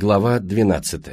Глава 12.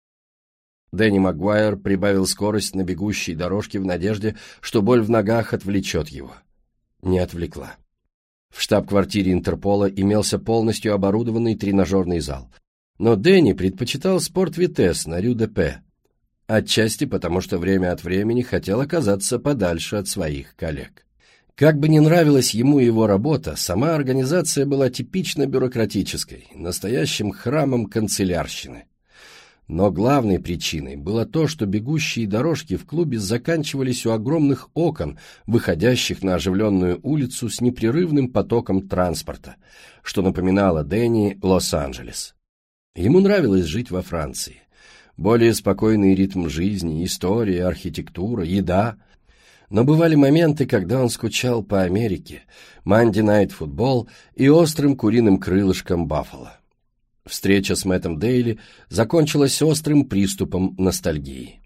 Дэнни Магуайр прибавил скорость на бегущей дорожке в надежде, что боль в ногах отвлечет его. Не отвлекла. В штаб-квартире Интерпола имелся полностью оборудованный тренажерный зал. Но Дэнни предпочитал спорт-витесс на Рю-де-Пе, отчасти потому, что время от времени хотел оказаться подальше от своих коллег. Как бы ни нравилась ему его работа, сама организация была типично бюрократической, настоящим храмом канцелярщины. Но главной причиной было то, что бегущие дорожки в клубе заканчивались у огромных окон, выходящих на оживленную улицу с непрерывным потоком транспорта, что напоминало Дэнни Лос-Анджелес. Ему нравилось жить во Франции. Более спокойный ритм жизни, история, архитектура, еда. Но бывали моменты, когда он скучал по Америке, Monday Night Football и острым куриным крылышком Баффало. Встреча с Мэттом Дейли закончилась острым приступом ностальгии.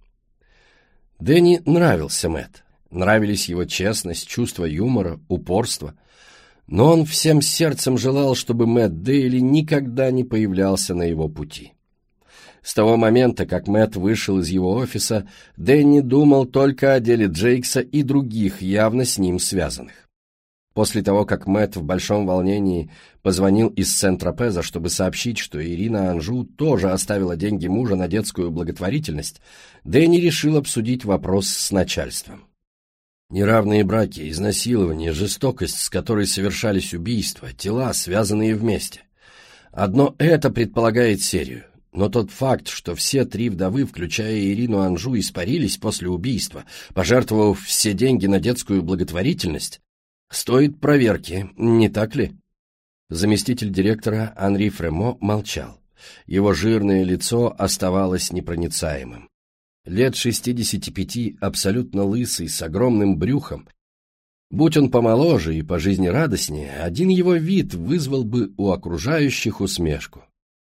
Дэнни нравился Мэтт. Нравились его честность, чувство юмора, упорство. Но он всем сердцем желал, чтобы Мэтт Дейли никогда не появлялся на его пути. С того момента, как Мэтт вышел из его офиса, Дэнни думал только о деле Джейкса и других, явно с ним связанных. После того, как Мэтт в большом волнении позвонил из Сент-Тропеза, чтобы сообщить, что Ирина Анжу тоже оставила деньги мужа на детскую благотворительность, Дэнни решил обсудить вопрос с начальством. Неравные браки, изнасилования, жестокость, с которой совершались убийства, тела, связанные вместе. Одно это предполагает серию. Но тот факт, что все три вдовы, включая Ирину Анжу, испарились после убийства, пожертвовав все деньги на детскую благотворительность, стоит проверки, не так ли? Заместитель директора Анри Фремо молчал. Его жирное лицо оставалось непроницаемым. Лет 65, абсолютно лысый, с огромным брюхом. Будь он помоложе и по жизни радостнее, один его вид вызвал бы у окружающих усмешку.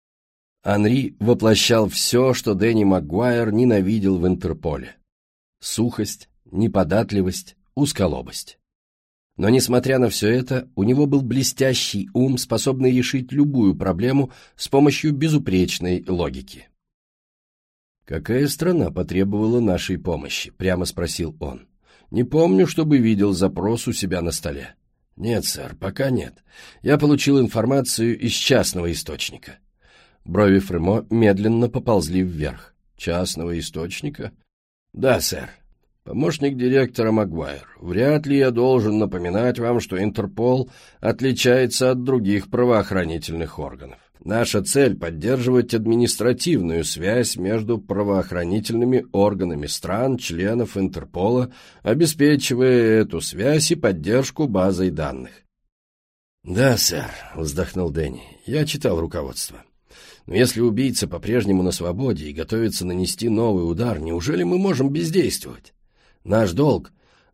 Анри воплощал все, что Дэнни Магуайр ненавидел в Интерполе. Сухость, неподатливость, узколобость. Но, несмотря на все это, у него был блестящий ум, способный решить любую проблему с помощью безупречной логики. «Какая страна потребовала нашей помощи?» — прямо спросил он. «Не помню, чтобы видел запрос у себя на столе». «Нет, сэр, пока нет. Я получил информацию из частного источника». Брови Фремо медленно поползли вверх. «Частного источника?» «Да, сэр. Помощник директора Магуайр. Вряд ли я должен напоминать вам, что Интерпол отличается от других правоохранительных органов. Наша цель — поддерживать административную связь между правоохранительными органами стран, членов Интерпола, обеспечивая эту связь и поддержку базой данных». «Да, сэр», — вздохнул Дэнни, — «я читал руководство. Но если убийца по-прежнему на свободе и готовится нанести новый удар, неужели мы можем бездействовать? Наш долг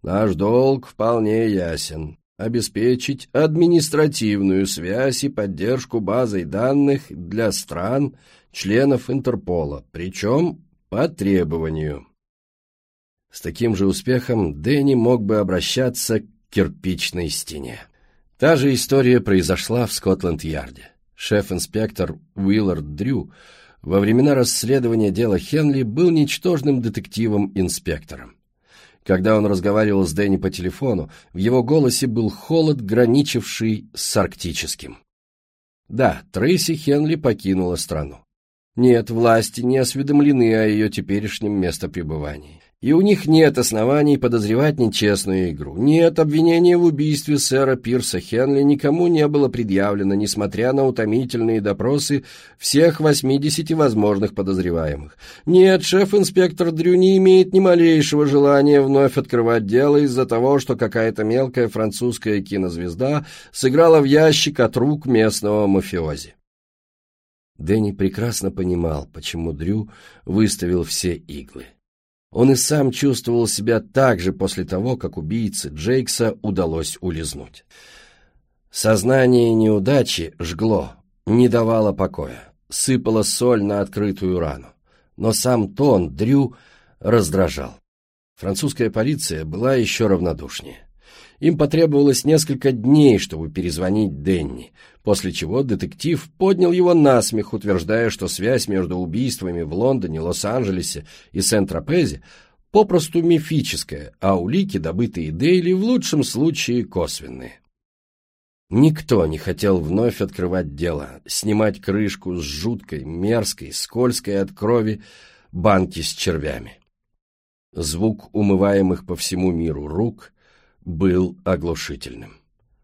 вполне ясен. Обеспечить административную связь и поддержку базой данных для стран, членов Интерпола, причем по требованию». С таким же успехом Дэнни мог бы обращаться к кирпичной стене. Та же история произошла в Скотланд-Ярде. Шеф-инспектор Уиллард Дрю во времена расследования дела Хенли был ничтожным детективом-инспектором. Когда он разговаривал с Дэнни по телефону, в его голосе был холод, граничивший с арктическим. Да, Трейси Хенли покинула страну. Нет, власти не осведомлены о ее теперешнем местопребывании. И у них нет оснований подозревать нечестную игру. Нет, обвинения в убийстве сэра Пирса Хенли никому не было предъявлено, несмотря на утомительные допросы всех 80 возможных подозреваемых. Нет, шеф-инспектор Дрю не имеет ни малейшего желания вновь открывать дело из-за того, что какая-то мелкая французская кинозвезда сыграла в ящик от рук местного мафиози. Дэнни прекрасно понимал, почему Дрю выставил все иглы. Он и сам чувствовал себя так же после того, как убийце Джейкса удалось улизнуть. Сознание неудачи жгло, не давало покоя, сыпало соль на открытую рану. Но сам тон Дрю раздражал. Французская полиция была еще равнодушнее. Им потребовалось несколько дней, чтобы перезвонить Дэнни, после чего детектив поднял его на смех, утверждая, что связь между убийствами в Лондоне, Лос-Анджелесе и Сент-Тропезе попросту мифическая, а улики, добытые Дейли, в лучшем случае косвенные. Никто не хотел вновь открывать дело, снимать крышку с жуткой, мерзкой, скользкой от крови банки с червями. Звук умываемых по всему миру рук был оглушительным.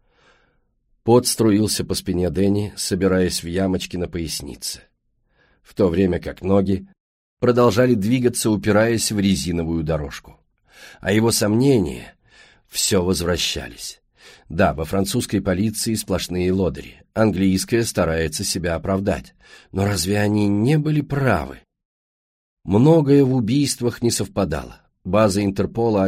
Пот струился по спине Дэнни, собираясь в ямочки на пояснице, в то время как ноги продолжали двигаться, упираясь в резиновую дорожку. А его сомнения все возвращались. Да, во французской полиции сплошные лодыри, английская старается себя оправдать, но разве они не были правы? Многое в убийствах не совпадало. База Интерпола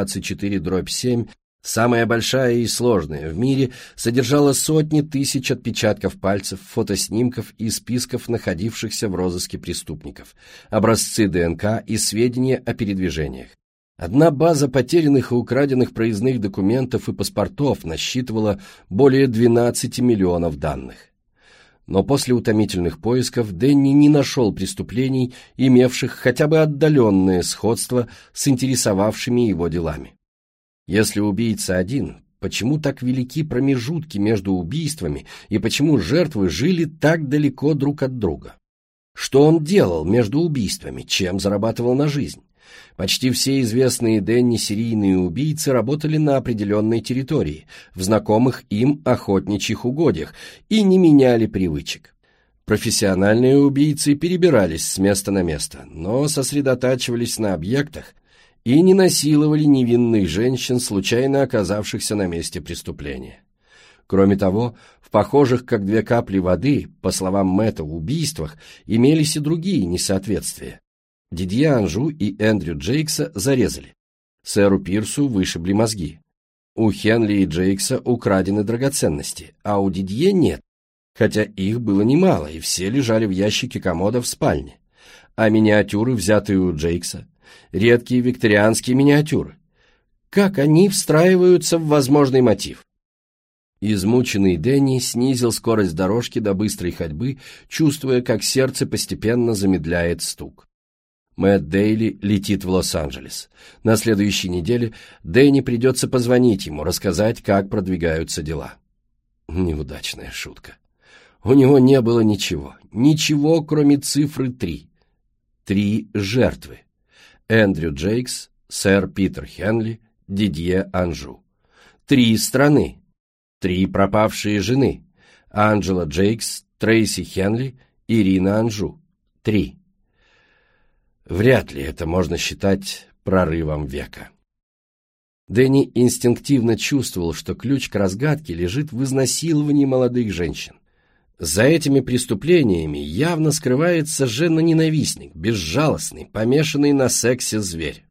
124/7, самая большая и сложная в мире, содержала сотни тысяч отпечатков пальцев, фотоснимков и списков находившихся в розыске преступников, образцы ДНК и сведения о передвижениях. Одна база потерянных и украденных проездных документов и паспортов насчитывала более 12 миллионов данных. Но после утомительных поисков Дэнни не нашел преступлений, имевших хотя бы отдаленное сходство с интересовавшими его делами. Если убийца один, почему так велики промежутки между убийствами и почему жертвы жили так далеко друг от друга? Что он делал между убийствами, чем зарабатывал на жизнь? Почти все известные Дэнни серийные убийцы работали на определенной территории, в знакомых им охотничьих угодьях, и не меняли привычек. Профессиональные убийцы перебирались с места на место, но сосредотачивались на объектах и не насиловали невинных женщин, случайно оказавшихся на месте преступления. Кроме того, в похожих как две капли воды, по словам Мэтта, убийствах имелись и другие несоответствия. Дидье Анжу и Эндрю Джейкса зарезали. Сэру Пирсу вышибли мозги. У Хенли и Джейкса украдены драгоценности, а у Дидье нет, хотя их было немало, и все лежали в ящике комода в спальне. А миниатюры, взятые у Джейкса, редкие викторианские миниатюры, как они встраиваются в возможный мотив? Измученный Дэнни снизил скорость дорожки до быстрой ходьбы, чувствуя, как сердце постепенно замедляет стук. Мэтт Дейли летит в Лос-Анджелес. На следующей неделе Дэнни придется позвонить ему, рассказать, как продвигаются дела. Неудачная шутка. У него не было ничего, кроме цифры 3. 3 жертвы. Эндрю Джейкс, сэр Питер Хенли, Дидье Анжу. 3 страны. 3 пропавшие жены. Анджела Джейкс, Трейси Хенли, Ирина Анжу. 3. Вряд ли это можно считать прорывом века. Дэнни инстинктивно чувствовал, что ключ к разгадке лежит в изнасиловании молодых женщин. За этими преступлениями явно скрывается женоненавистник, безжалостный, помешанный на сексе зверь.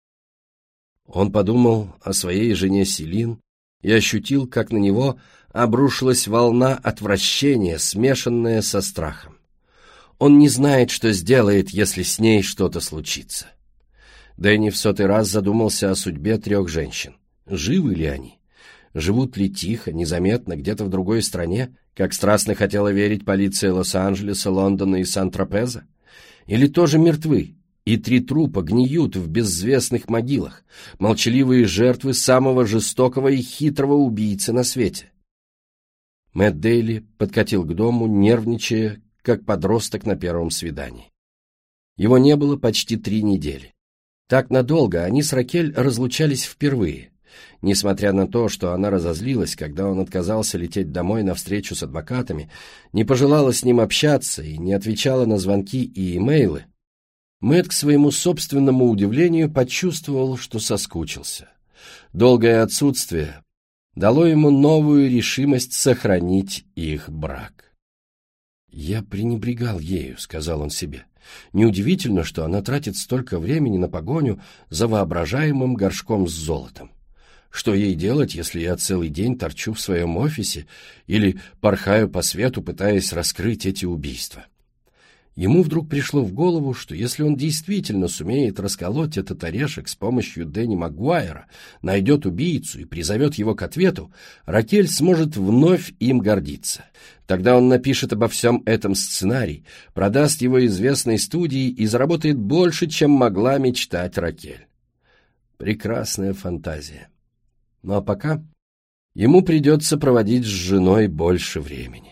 Он подумал о своей жене Селин и ощутил, как на него обрушилась волна отвращения, смешанная со страхом. Он не знает, что сделает, если с ней что-то случится. Дэнни в 100-й раз задумался о судьбе 3 женщин. Живы ли они? Живут ли тихо, незаметно, где-то в другой стране, как страстно хотела верить полиция Лос-Анджелеса, Лондона и Сан-Тропеза? Или тоже мертвы, и 3 трупа гниют в безвестных могилах, молчаливые жертвы самого жестокого и хитрого убийцы на свете? Мэтт Дейли подкатил к дому, нервничая, как подросток на первом свидании. Его не было почти 3 недели. Так надолго они с Ракель разлучались впервые. Несмотря на то, что она разозлилась, когда он отказался лететь домой на встречу с адвокатами, не пожелала с ним общаться и не отвечала на звонки и имейлы, Мэтт к своему собственному удивлению почувствовал, что соскучился. Долгое отсутствие дало ему новую решимость сохранить их брак. «Я пренебрегал ею», — сказал он себе. «Неудивительно, что она тратит столько времени на погоню за воображаемым горшком с золотом. Что ей делать, если я целый день торчу в своем офисе или порхаю по свету, пытаясь раскрыть эти убийства? Ему вдруг пришло в голову, что если он действительно сумеет расколоть этот орешек с помощью Дэнни Магуайра, найдет убийцу и призовет его к ответу, Ракель сможет вновь им гордиться. Тогда он напишет обо всем этом сценарий, продаст его известной студии и заработает больше, чем могла мечтать Ракель. Прекрасная фантазия. Ну а пока ему придется проводить с женой больше времени.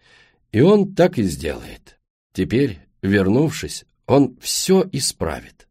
И он так и сделает. Теперь, вернувшись, он все исправит.